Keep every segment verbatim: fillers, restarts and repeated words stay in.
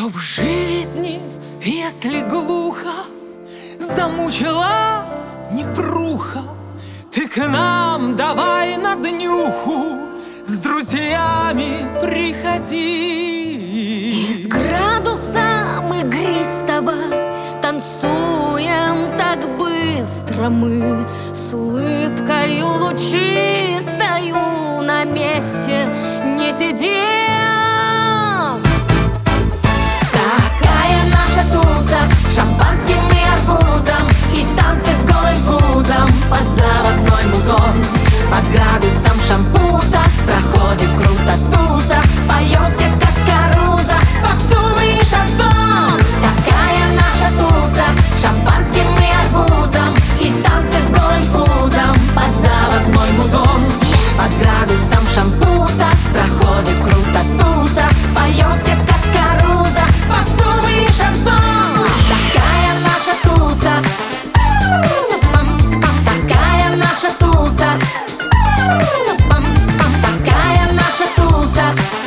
Что в жизни, если глухо замучила непруха, ты к нам давай на днюху с друзьями приходи. Из градусом игристого танцуем так быстро мы, с улыбкою лучистою на месте не сидим. Такая наша туза с шампанским и арбузом, и танцы с голым пузом под заводной музон. Под градусом шампуса проходит круто туза, поем все как каруза, попсу и шансон. Такая наша туза с шампанским и арбузом, и танцы с голым пузом под заводной музон. Под градусом шампуса проходит круто туза, поем все как каруза, попсу и шансон. Такая наша туза, такая наша туза, такая наша туза,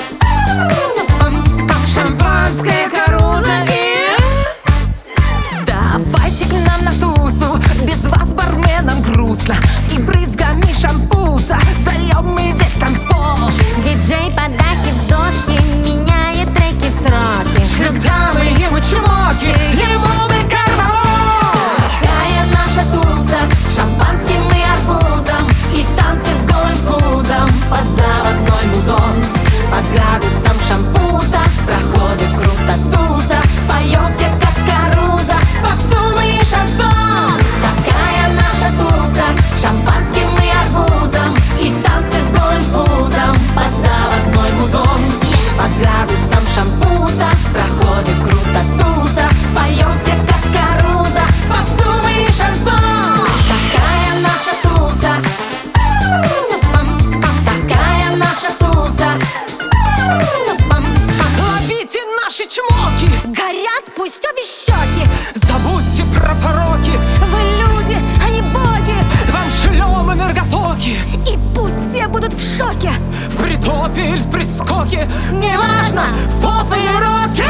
шампанское, каруза и... Давайте к нам на тузу, без вас барменам грустно, и брызгами шампуса зальем мы весь танцпол. Диджей подачи вздохи меняет треки в сроки, Шлютамы ему чмоки, ему бы карнавал. Такая наша туза с шампанским и арбузом, и танцы с голым пузом под заводной музон. Под градусом шампуса проходит круто туза, поем все как каруза, попсу и шансон. Такая наша туза с шампанским и арбузом, и танцы с голым пузом под заводной музон. Под градусом шампуса проходит круто туза, поем все как каруза, попсу и шансон. Такая наша туза, такая наша туза. Ловите наши чмоки, Горят пусть обе щеки, забудьте про пороки, вы люди, а не боги. вам шлем энерготоки. И пусть все будут в шоке, В притопе или в прискоке, неважно, в поп или роке.